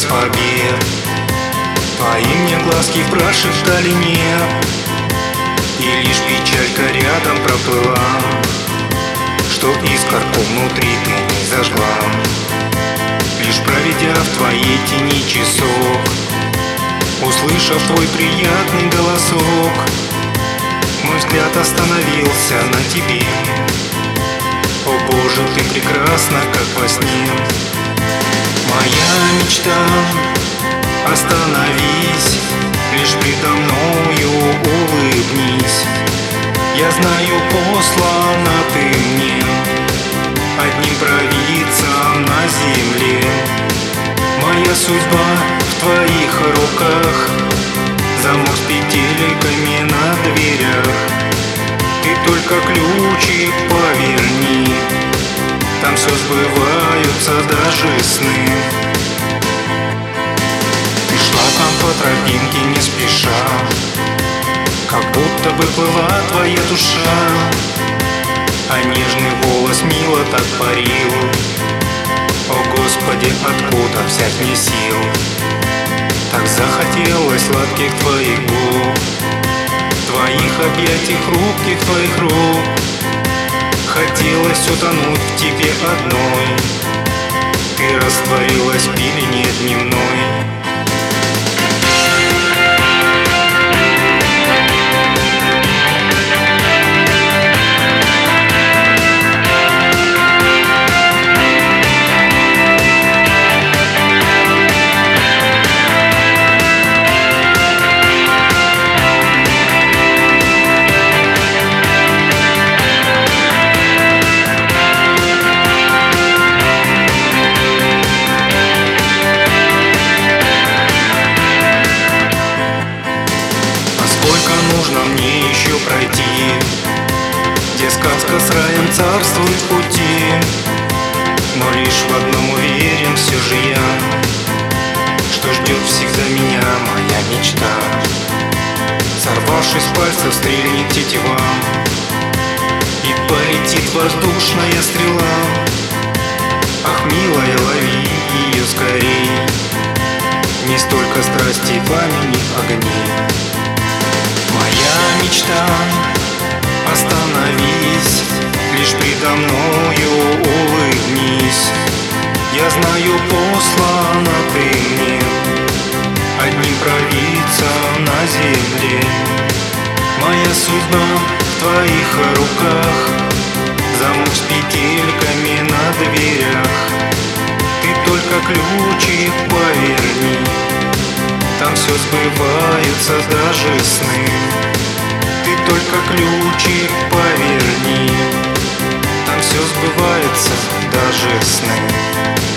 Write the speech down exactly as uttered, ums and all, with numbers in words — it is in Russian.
побед. Твои мне глазки прошептали нет, и лишь печалька рядом проплыла, что искорку внутри ты не зажгла. Лишь проведя в твоей тени часок, услышав твой приятный голосок, мой взгляд остановился на тебе. О Боже, ты прекрасна, как во сне. Моя мечта, остановись, лишь предо мною улыбнись. Я знаю, послана ты мне одним провидцем на земле. Моя судьба в твоих руках, замок с петельками на дверях. Ты только ключик поверни, там все сбываются даже сны. Ты шла там по тропинке не спеша, как будто бы плыла твоя душа, а нежный волос мило так парил. О Господи, откуда взять мне сил? Так захотелось сладких твоих губ, твоих объятий, хрупких твоих рук. Хотелось утонуть в тебе одной, ты растворилась в пелене дневной. Нужно мне еще пройти, где сказка с раем царствует в пути. Но лишь в одном уверен все же я, что ждет всегда меня моя мечта. Сорвавшись с пальцев, стрельнет тетива, и полетит воздушная стрела. Ах, милая, лови ее скорей, не столько страсти, пламени, огней. Моя мечта, остановись, лишь предо мною улыбнись. Я знаю, послана ты мне одним провидцем на земле. Моя судьба в твоих руках, замок с петельками на дверях. Ты только ключик поверни, там все сбываются даже сны. Ты только ключик поверни, там все сбывается даже сны.